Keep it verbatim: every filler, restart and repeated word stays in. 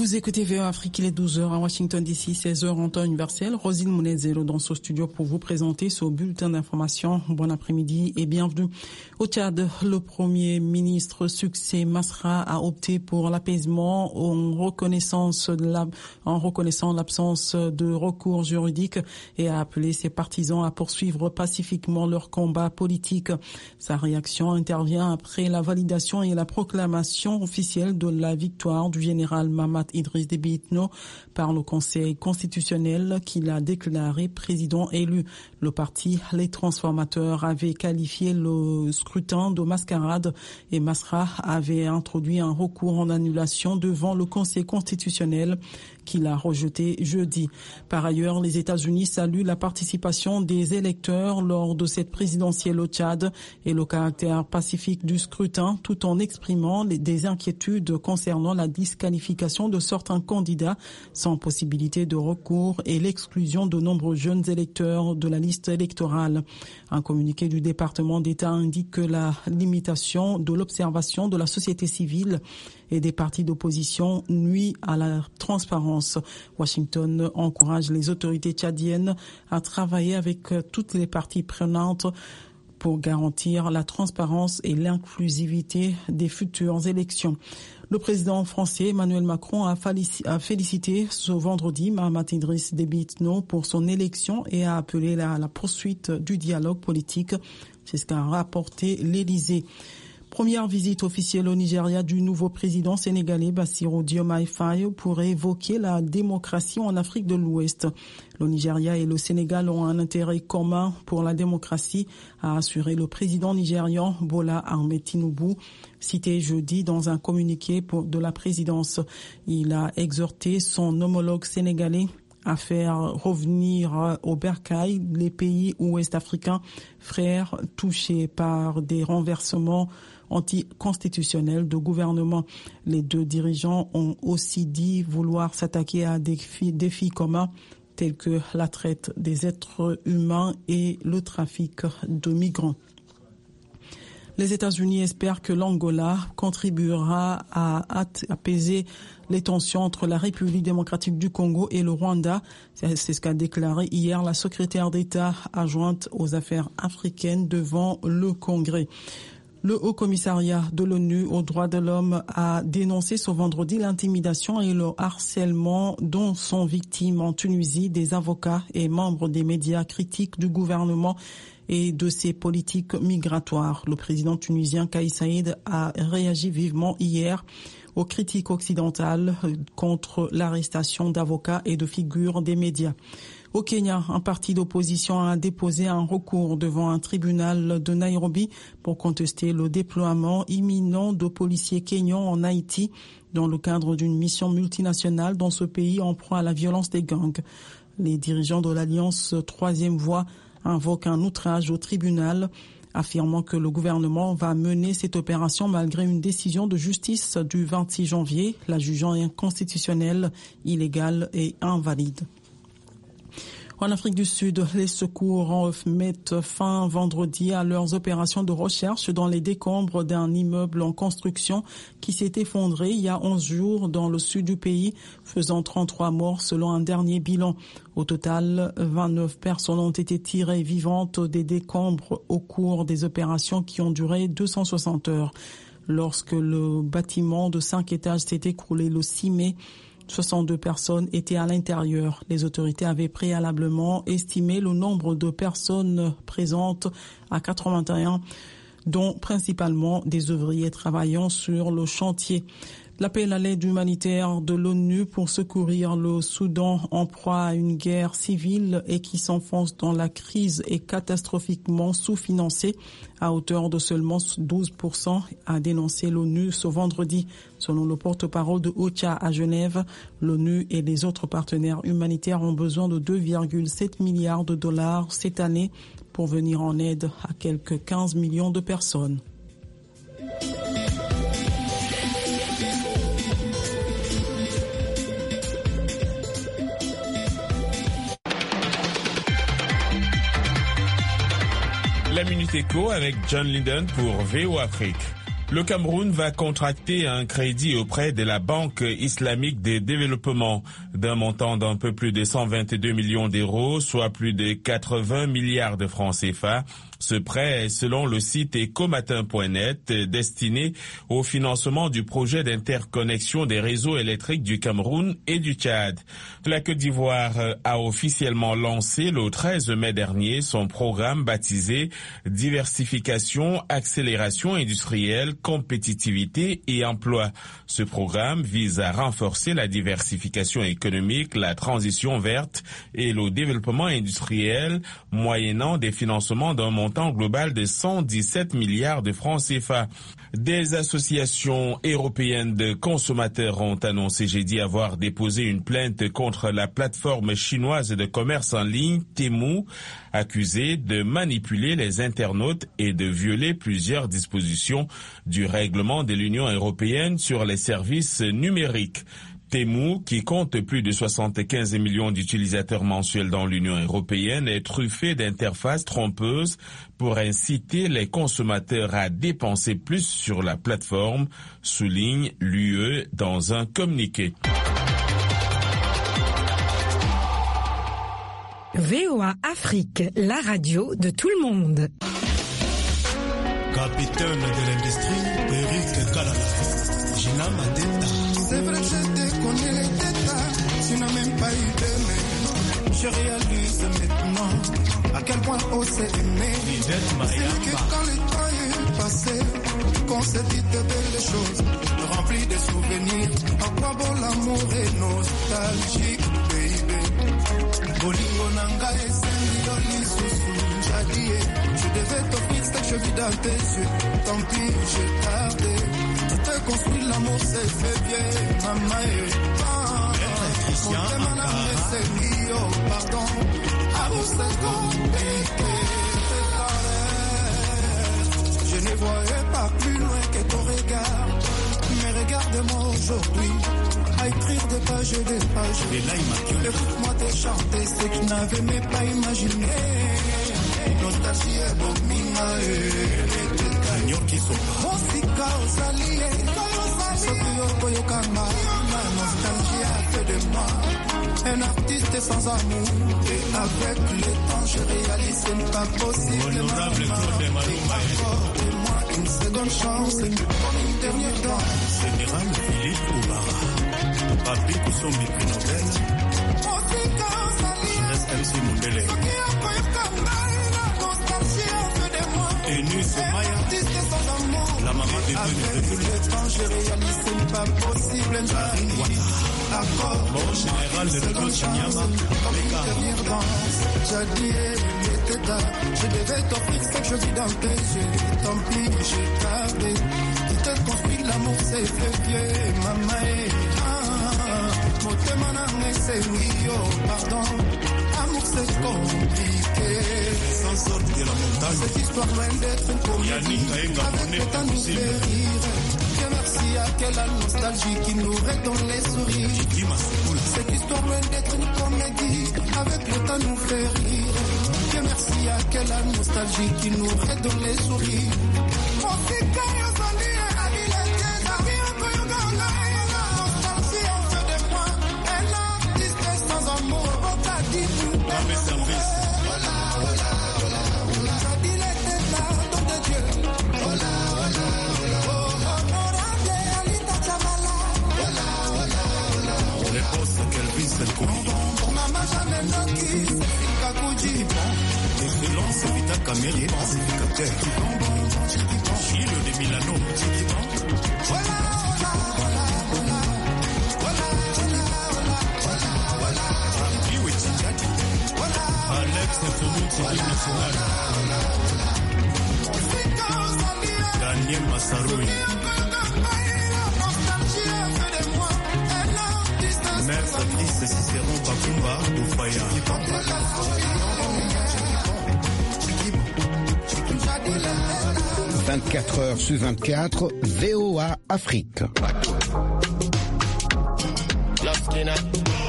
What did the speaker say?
Vous écoutez V O Afrique, il est douze heures à Washington D C, seize heures en temps universel. Rosine Mounezero dans ce studio pour vous présenter ce bulletin d'information. Bon après-midi et bienvenue. Au Tchad, le Premier ministre Succès Masra a opté pour l'apaisement en reconnaissance de la, en reconnaissant l'absence de recours juridique et a appelé ses partisans à poursuivre pacifiquement leur combat politique. Sa réaction intervient après la validation et la proclamation officielle de la victoire du général Mahamat Idriss Déby Itno par le Conseil constitutionnel qui l'a déclaré président élu. Le parti Les Transformateurs avait qualifié le scrutin de mascarade et Masra avait introduit un recours en annulation devant le Conseil constitutionnel qui l'a rejeté jeudi. Par ailleurs, les États-Unis saluent la participation des électeurs lors de cette présidentielle au Tchad et le caractère pacifique du scrutin, tout en exprimant des inquiétudes concernant la disqualification de certains candidats sans possibilité de recours et l'exclusion de nombreux jeunes électeurs de la liste électorale. Un communiqué du département d'État indique que la limitation de l'observation de la société civile et des partis d'opposition nuit à la transparence. Washington encourage les autorités tchadiennes à travailler avec toutes les parties prenantes pour garantir la transparence et l'inclusivité des futures élections. Le président français Emmanuel Macron a félicité ce vendredi Mahamat Idriss Déby Itno pour son élection et a appelé à la poursuite du dialogue politique. C'est ce qu'a rapporté l'Élysée. Première visite officielle au Nigeria du nouveau président sénégalais Bassirou Diomaye Faye pour évoquer la démocratie en Afrique de l'Ouest. Le Nigeria et le Sénégal ont un intérêt commun pour la démocratie, a assuré le président nigérian Bola Ahmed Tinubu, cité jeudi dans un communiqué pour, de la présidence. Il a exhorté son homologue sénégalais à faire revenir au bercail les pays ouest-africains frères touchés par des renversements anticonstitutionnels de gouvernement. Les deux dirigeants ont aussi dit vouloir s'attaquer à des défis, défis communs tels que la traite des êtres humains et le trafic de migrants. Les États-Unis espèrent que l'Angola contribuera à apaiser les tensions entre la République démocratique du Congo et le Rwanda. C'est ce qu'a déclaré hier la secrétaire d'État adjointe aux affaires africaines devant le Congrès. Le Haut-Commissariat de l'ONU aux droits de l'homme a dénoncé ce vendredi l'intimidation et le harcèlement dont sont victimes en Tunisie des avocats et membres des médias critiques du gouvernement et de ses politiques migratoires. Le président tunisien Kais Saïed a réagi vivement hier aux critiques occidentales contre l'arrestation d'avocats et de figures des médias. Au Kenya, un parti d'opposition a déposé un recours devant un tribunal de Nairobi pour contester le déploiement imminent de policiers kenyans en Haïti dans le cadre d'une mission multinationale dans ce pays en proie à la violence des gangs. Les dirigeants de l'Alliance Troisième Voie invoquent un outrage au tribunal, affirmant que le gouvernement va mener cette opération malgré une décision de justice du vingt-six janvier, la jugeant inconstitutionnelle, illégale et invalide. En Afrique du Sud, les secours mettent fin vendredi à leurs opérations de recherche dans les décombres d'un immeuble en construction qui s'est effondré il y a onze jours dans le sud du pays, faisant trente-trois morts selon un dernier bilan. Au total, vingt-neuf personnes ont été tirées vivantes des décombres au cours des opérations qui ont duré deux cent soixante heures. Lorsque le bâtiment de cinq étages s'est écroulé le six mai, soixante-deux personnes étaient à l'intérieur. Les autorités avaient préalablement estimé le nombre de personnes présentes à quatre-vingt-un, dont principalement des ouvriers travaillant sur le chantier. L'appel à l'aide humanitaire de l'ONU pour secourir le Soudan en proie à une guerre civile et qui s'enfonce dans la crise est catastrophiquement sous-financé à hauteur de seulement douze pour cent, a dénoncé l'ONU ce vendredi. Selon le porte-parole de OCHA à Genève, l'ONU et les autres partenaires humanitaires ont besoin de deux virgule sept milliards de dollars cette année pour venir en aide à quelques quinze millions de personnes. La Minute Éco avec John Linden pour V O Afrique. Le Cameroun va contracter un crédit auprès de la Banque islamique de développement d'un montant d'un peu plus de cent vingt-deux millions d'euros, soit plus de quatre-vingts milliards de francs C F A. Ce prêt est, selon le site ecomatin point net, destiné au financement du projet d'interconnexion des réseaux électriques du Cameroun et du Tchad. La Côte d'Ivoire a officiellement lancé le treize mai dernier son programme baptisé Diversification, accélération industrielle, compétitivité et emploi. Ce programme vise à renforcer la diversification économique, la transition verte et le développement industriel, moyennant des financements d'un montant global de cent dix-sept milliards de francs C F A. Des associations européennes de consommateurs ont annoncé jeudi avoir déposé une plainte contre la plateforme chinoise de commerce en ligne Temu, accusée de manipuler les internautes et de violer plusieurs dispositions du règlement de l'Union européenne sur les services numériques. Temu, qui compte plus de soixante-quinze millions d'utilisateurs mensuels dans l'Union européenne, est truffé d'interfaces trompeuses pour inciter les consommateurs à dépenser plus sur la plateforme, souligne l'U E dans un communiqué. V O A Afrique, la radio de tout le monde. Capitaine de l'industrie, Eric Kalala, Gina Mateta. C'est vrai que je te connais les tétas, tu n'as même pas eu de main. Je réalise maintenant à quel point on s'est aimé. C'est que quand le temps est passé, qu'on s'est dit de belles choses, rempli de souvenirs. À quoi bon l'amour est nostalgique, baby. Bolingo nanga et Saint-Lyon, sous Jadie. Je devais t'offrir ce que je vis dans tes yeux. Tant pis, j'ai tardé. Tu t'es construit l'amour, c'est fait bien, maman et ah, mon thème en âme, c'est Mio, pardon. Amour, c'est compliqué, c'est je ne voyais pas plus loin que ton regard. Mais regarde-moi aujourd'hui, à écrire des pages et des pages. Écoute-moi te chanter ce que je n'avais même pas imaginé. Nostalgie est domina et Señor quiso música osalie Sopio koyokanga ma nostalgie a fait de moi un artiste sans amour et avec le temps je réalise ce n'est pas possible. Honorable Claude Maluma, accorde-moi une seconde chance comme une dernière danse. Général Philippe Oubara, Papi Kousombi Prix Nobel, música osalie Jeunesse M C Mundele, Sopio koyokanga ma nostalgie a fait de moi et nu Somaya, la maman des deux. Avec tout le temps, je réalise ce n'est pas possible. Accord, mon général de Dodo Chinyama, dernière danse, j'ai dit, il était là. Je devais t'offrir ce que je vis dans tes yeux. Tant pis, j'ai tardé. Tu t'es construit l'amour, c'est fait vieux, maman et ah, mon témoin c'est oui, oh, pardon. Amour, c'est compliqué. Sans sorte de la montagne. Cette histoire loin d'être une comédie. Avec le temps nous fait rire. Dieu merci à quelle nostalgie qui nous redonne les sourires. Cette histoire loin d'être une comédie. Avec le temps nous fait rire. Dieu merci à quelle nostalgie qui nous redonne les sourires. Excellence, Vita Cameri, pacificateur. Gilles de Milano. Alex Nfoumou, national. Daniel Massaroui. Mère Patrice Cicéron Bakumba Oufaya. vingt-quatre heures sur vingt-quatre, V O A Afrique.